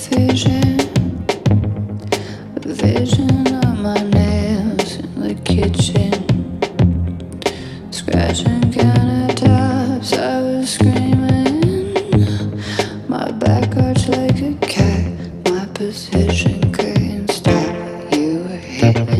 vision, a vision of my nails in the kitchen, scratching countertops. I was screaming, my back arched like a cat. My position couldn't stop. You were hitting.